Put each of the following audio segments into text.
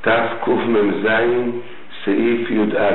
תקמ"ז סעיף י"א.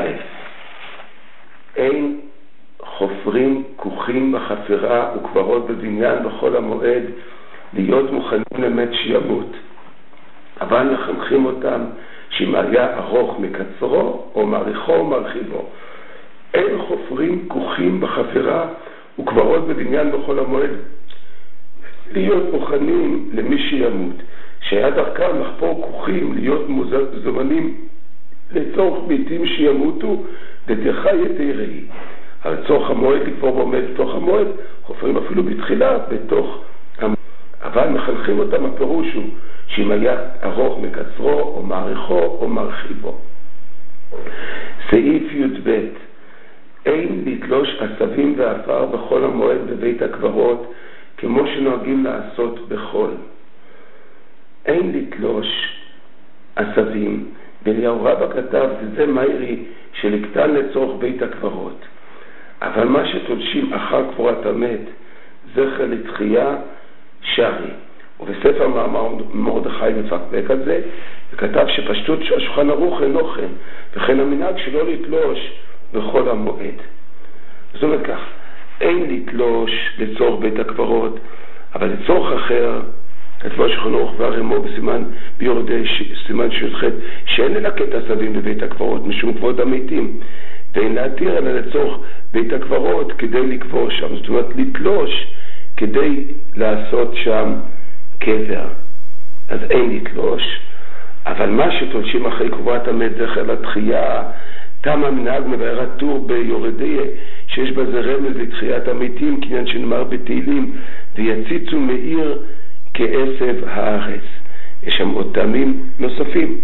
אין חופרים כוכים בחפירה וקברות בבניין בכל המועד להיות מוכנים למת שימות, אבל מחנכים אותם שאם היה ארוך מקצרו או מאריכו או מרחיבו. אין חופרים כוכים בחפירה וקברות בבניין בכל המועד להיות מוכנים למי שימות, שהיה דרכם לחפור כוכים להיות מוזמנים לצורך ביתים שימותו ותרחה יתיראי. על צורך המועד לקבור ועומד בתוך המועד, חופרים אפילו בתחילה בתוך המועד. אבל מחנכים אותם, הפירוש הוא שאם היה ארוך מקצרו או מאריכו או מרחיבו. סעיף י"ב. אין לתלוש עשבים ועפר בכל המועד בבית הקברות כמו שנוהגים לעשות בחול. אין לתלוש עשבים, ואליהו רבא כתב זה מיירי שלקטן לצורך בית הקברות. אבל מה שתולשים אחר קבורת המת זכר לתחייה שרי. ובספר מאמר מרדכי מפקפק על זה וכתב שפשטות השולחן ערוך אינו כן, וכן המנהג שלא לתלוש בכל המועד. זאת אומרת כך, אין לתלוש לצורך בית הקברות, אבל לצורך אחר כתבו השולחן ערוך והרמו בסימן ביורדי סימן שי"ח שאין ללקט עשבים בבית הקברות משום כבוד המתים, ואין להתיר אלא לצורך בית הקברות כדי לקבור שם. זאת אומרת לתלוש כדי לעשות שם קבר, אז אין לתלוש. אבל מה שתולשים אחרי קבורת המת זכר לתחייה, תם המנהג מבאר הטור ביורדיה שיש בזה רמז לתחיית המתים, כעניין שנאמר בתהילים ויציצו מאיר כעשב הארץ. יש שם עוד טעמים נוספים.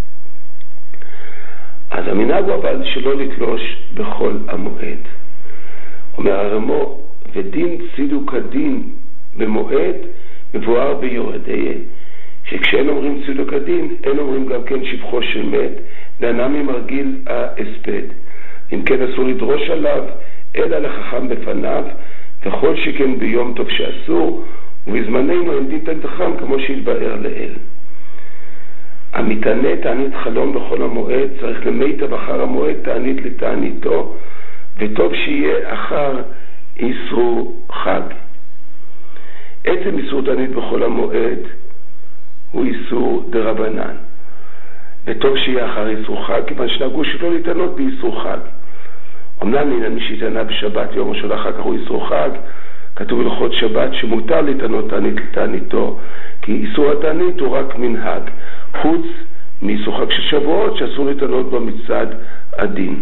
אז המנהג הוא אבל שלא לתלוש בכל המועד. אומר הרמו, ודין צידוק הדין במועד מבואר ביורדיה, שכשאין אומרים צידוק הדין אין אומרים גם כן שבחו של מת, דנה ממרגיל ההספד. אם כן אסור לדרוש עליו אלא לחכם בפניו, וכל שכן ביום טוב שאסור, ובזמננו אין דין תגדחם כמו שהתבאר לאל. המתענה תענית חלום בכל המועד צריך למיטב אחר המועד תענית לתעניתו, וטוב שיהיה אחר איסרו חג. עצם איסור תענית בכל המועד הוא איסור דרבנן, וטוב שיהיה אחר איסור חג, כיוון שנהגו שלא להתענות באיסור חג. אמנם לעניין מי שהתענה בשבת יום ראשון אחר כך הוא איסור חג, כתוב בהלכות שבת שמותר להתענות תענית לתעניתו, כי איסור התענית הוא רק מנהג, חוץ מאיסור חג של שבועות שאסור להתענות בה מצד הדין.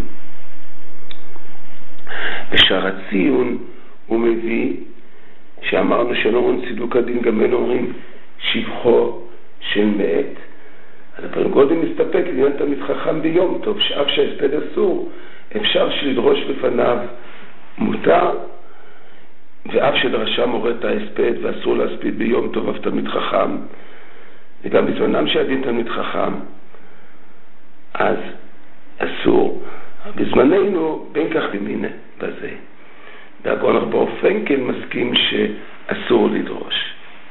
בשער הציון הוא מביא שאמרנו שלא אומרים צידוק הדין, גם אין אומרים שבחו של מת. אז הפעם קודם מסתפק לעניין תלמיד חכם ביום טוב, שאף שההספד אסור אפשר שלדרוש בפניו מותר, ואף שדרשה מורה את ההספד ואסור להספיד ביום טוב אף תלמיד חכם, וגם בזמנם שהדין תלמיד חכם אז אסור. בזמננו בין כך במינה בזה, והגאון רב באופן כן מסכים שאסור לדרוש.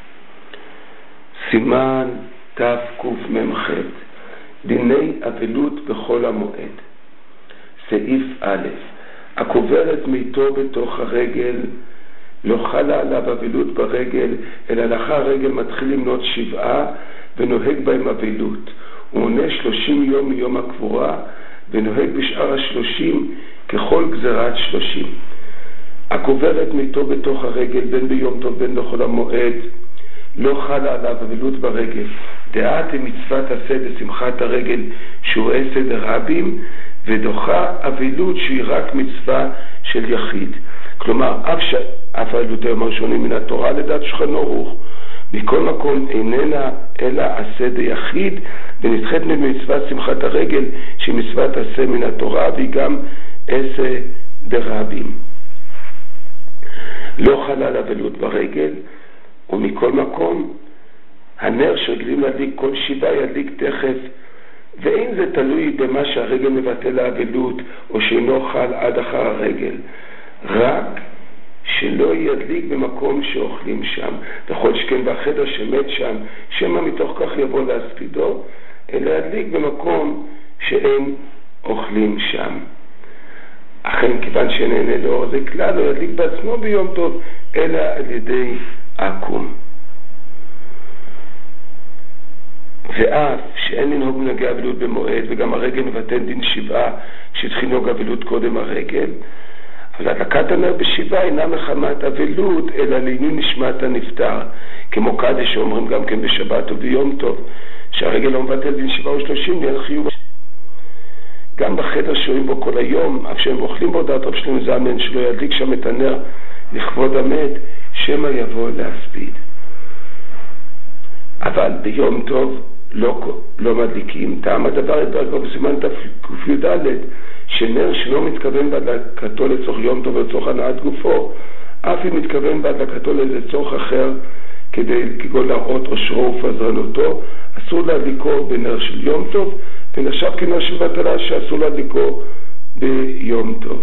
סימן תקמ"ח דיני אבלות בכל המועד. סעיף א', הקוברת מיתו בתוך הרגל לא חלה עליו אבלות ברגל, אלא לאחר הרגל מתחיל למנות 7 ונוהג בהם אבלות. הוא מונה 30 יום מיום הקבורה ונוהג בשאר 30 ככל גזרת 30. הקוברת מיתו בתוך הרגל בין ביום טוב בין בכל המועד לא חלה עליו אבלות ברגל, דעת מצוות עשה בשמחת הרגל שהוא עשה דרבים, ודוחה אבלות שהיא רק מצווה של יחיד. כלומר אף אבלות היום הראשונים מן התורה לדעת שולחן ערוך מכל מקום איננה אלא עשה דיחיד, ונדחית ממצוות שמחת הרגל שהיא מצוות עשה מן התורה והיא גם עשה דרבים. לא חלה על אבלות ברגל, ומכל מקום הנר שרגילים להדליק כל 7 ידליק תכף, ואין זה תלוי במה שהרגל מבטל לאבלות או שאינו חל עד אחר הרגל, רק שלא ידליק במקום שאוכלים שם, וכל שכן בחדר שמת שם, שמא מתוך כך יבוא להספידו, אלא ידליק במקום שאין אוכלים שם. אכן, כיוון שנהנה לאור זה כלל, לא ידליק בעצמו ביום טוב, אלא על ידי עקום. ואף שאין לנהוג מנהגי אבלות במועד, וגם הרגל מבטל דין שבעה שהתחיל לנהוג אבלות קודם הרגל, אבל הדלקת הנר בשבעה אינה מחמת אבלות, אלא לעילוי נשמת הנפטר, כמו קדש שאומרים גם כן בשבת וביום טוב, שהרגל לא מבטל דין שבעה ו30 לעין חיוב. גם בחדר שוהים בו כל היום, אף שהם אוכלים בו דעת רב שלמה זלמן, שלא ידליק שם את הנר לכבוד המת, שמא יבוא להספיד. אבל ביום טוב לא מדליקים. טעם הדבר ידבר בסימן תק"ד, שנר שלא מתכוון בהדלקתו לצורך יום טוב ולצורך הנעת גופו, אף אם מתכוון בהדלקתו לצורך אחר, כגון להראות עושרו ופזרנותו, אסור להדליקו בנר של יום טוב, ונחשב כנר של בטלה שאסור להדליקו ביום טוב.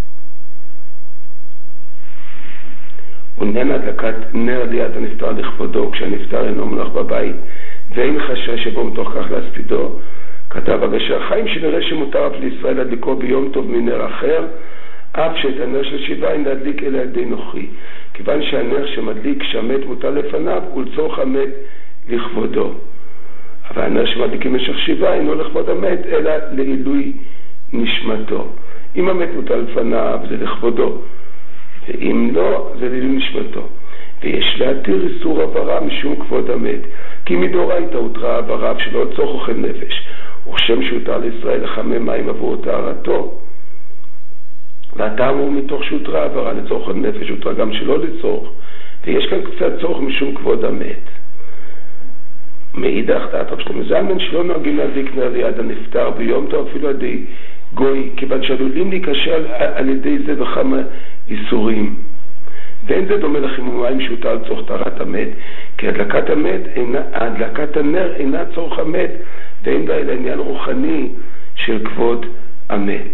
עניין הדלקת נר ליד הנפטר לכבודו כשהנפטר אינו מונח בבית ואין חשש שבו מתוך כך להספידו, כתב הגשר חיים שנראה שמותר אף לישראל להדליקו ביום טוב מנר אחר, אף שאת הנר של שבעה אין להדליק אלא ידי נוחי, כיוון שהנר שמדליק שהמת מוטל לפניו ולצורך המת לכבודו. אבל הנר שמדליקים במשך שבעה אינו לכבוד המת אלא לעילוי נשמתו. אם המת מוטל לפניו זה לכבודו, ואם לא זה לעילוי נשמתו. ויש להתיר איסור עברה משום כבוד המת, כי מדאורייתא הותרה עבריו שלא לצורך אוכל נפש, וכשם שהותר לישראל לחמם מים עבור טהרתו. והטעם הוא מתוך שהותרה עברה לצורך אוכל נפש, הותרה גם שלא לצורך, ויש כאן קצת צורך משום כבוד המת. מאידך דעת רב שלמה זלמן שלא נוהגים להדליק נר ליד הנפטר ביום טוב אפילו על ידי גוי, כיוון שעלולים להיקשר על ידי זה בכמה איסורים. ואין זה דומה לחימום מים שהותר לצורך טהרת המת, כי הדלקת הנר אינה צורך המת, ואין בה אלא עניין רוחני של כבוד המת.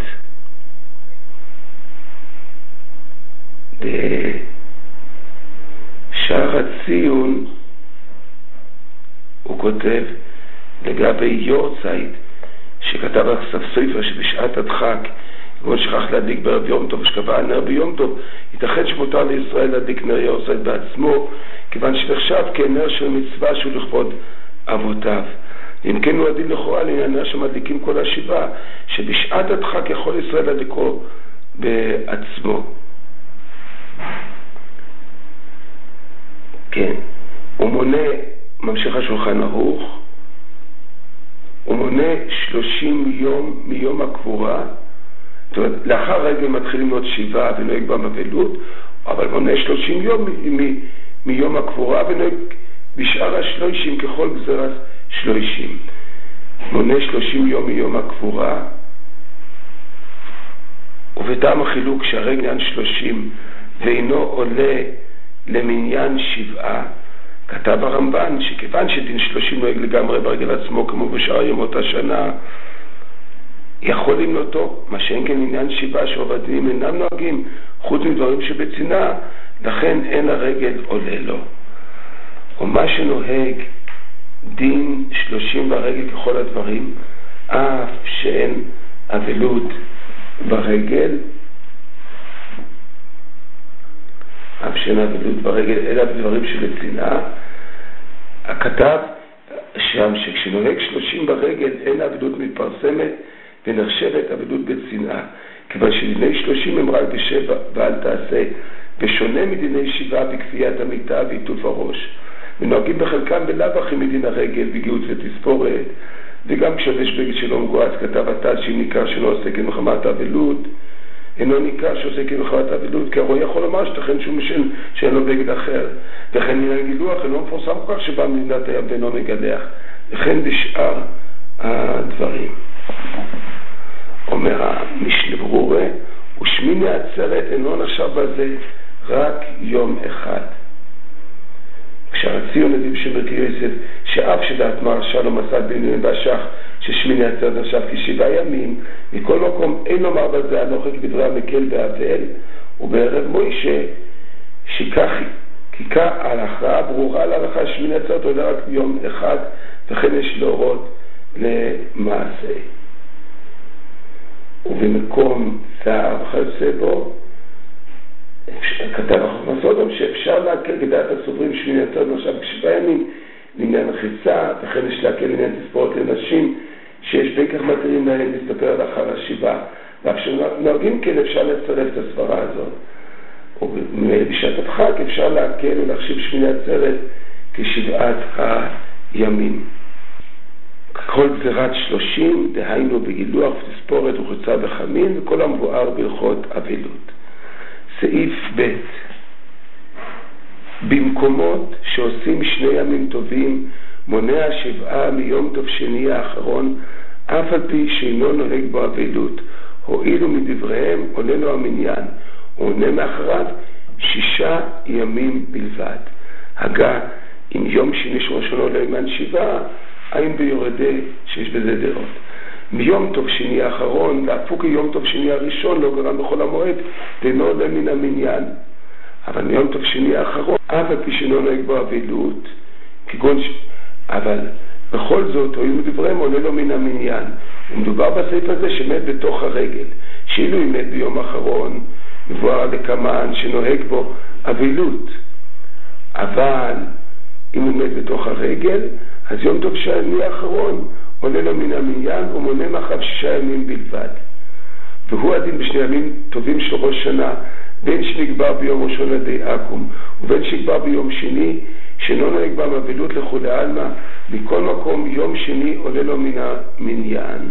בשער הציון הוא כותב לגבי יורצייט שכתב אסף סופר שבשעת הדחק כגון שכח להדליק בערב יום טוב ושקבע הנר ביום טוב, ייתכן שמותר לישראל להדליק נר יורצייט בעצמו, כיוון שנחשב כנר של מצווה שהוא לכבוד אבותיו. אם כן הוא הדין לכאורה לעניין נר שמדליקים כל השבעה, שבשעת הדחק יכול ישראל להדליקו בעצמו. כן, הוא מונה, ממשיך השולחן ערוך, הוא מונה 30 יום מיום הקבורה, זאת אומרת, לאחר רגל מתחילים להיות שבעה ונוהג במבלות, אבל מונה 30 יום מיום הקבורה ונוהג בשאר השלושים ככל גזרת שלושים. מונה 30 יום מיום הקבורה, ובטעם החילוק שהרגל 30 ואינו עולה למניין שבעה, כתב הרמב"ן שכיוון שדין 30 נוהג לגמרי ברגל עצמו כמו בשאר ימות השנה, יכול למנותו, מה שאין כן עניין שבעה שעובדים אינם נוהגים חוץ מדברים שבצינה, לכן אין הרגל עולה לו. ומה שנוהג דין 30 ברגל ככל הדברים, אף שאין אבלות ברגל, אף שאין אבלות ברגל, אלא בדברים שבצינה, הכתב שם שכשנוהג 30 ברגל אין אבלות מתפרסמת ונחשבת אבלות בצנעה, כיוון שדיני 30 הם רק בשבע ואל תעשה, ושונה מדיני שבעה בכפיית המיטה ועיטוף הראש, ונוהגים בחלקם בלאו הכי מדין הרגל בגיהוץ ותספורת, וגם כשלבש בגד שלא מגועץ, כתב התז שאם ניכר שלא עוסק במחמת האבלות, אינו ניכר שעוסק במחמת האבלות, כי הרואי יכול לומר שתכן שהוא משן שאין לו בגד אחר, וכן מן הגילוח אינו מפורסם כל כך שבא מדינת הים ואינו מגלח, וכן בשאר הדברים. אומר המשנה ברורה, ושמיני עצרת אינו נחשב בזה רק יום אחד. כשהציון נדיב של ברכי יוסף, שאף שדעת מרשה לא מסד בינויים בשח, ששמיני עצרת נחשב כ7 ימים, מכל מקום אין לומר בזה הנוחק בדברי המקל והאבל, ובערב מוישה, שככה על הכרעה ברורה להלכה שמיני עצרת עולה רק יום אחד, וכן יש להורות למעשה. ובמקום צער וכיוצא בו, כתב החוכמה סודום שאפשר להקל בדעת הסוברים שמיני עצרת עכשיו ב7 ימים לעניין החיצה, וכן יש להקל לעניין תספורת לנשים, שיש בין כך מתירים להם להסתפר לאחר השבעה, ואף שנוהגים כן אפשר לצרף את הסברה הזאת. ובשעת הדחק אפשר להקל ולהחשיב שמיני עצרת כשבעת הימים. כל גזירת 30, דהיינו בגילוח ותספורת וחוצה בחמין, וכל המבואר בהלכות אבלות. סעיף ב' במקומות שעושים 2 ימים טובים, מונע 7 מיום טוב שני האחרון, אף על פי שאינו נוהג בו אבלות, הועילו מדבריהם עולה לו המניין, ועונה מאחריו 6 ימים בלבד. הגע עם יום שני שראשונו לימן 7, אין ביורדי שיש בזה דעות. מיום טוב שני האחרון, ואפוק יום טוב שני הראשון, לא גרם בכל המועד, תינו עולה מן המניין. אבל מיום טוב שני האחרון, אף על פי שאינו נוהג בו אבלות, אבל בכל זאת, הועילו מדבריהם עולה לו מן המניין. ומדובר בסעיף הזה שמת בתוך הרגל, שאילו היא מת ביום האחרון, מבואר דקמן שנוהג בו אבלות. אבל אם הוא מת בתוך הרגל, אז יום טוב שני האחרון עולה לו מן המניין ומונה מאחריו 6 ימים בלבד. והוא הדין ב2 ימים טובים של ראש שנה, בין שנקבע ביום ראשון עדי עקום ובין שנקבע ביום שני, שאינו נוהג בם אבלות לכולי עלמא, מכל מקום יום שני עולה לו מן המניין.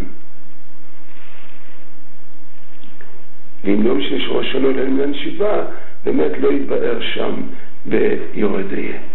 ואם יום שני של ראש שנה עולה לו מן 7, באמת לא יתבאר שם ביורדיה.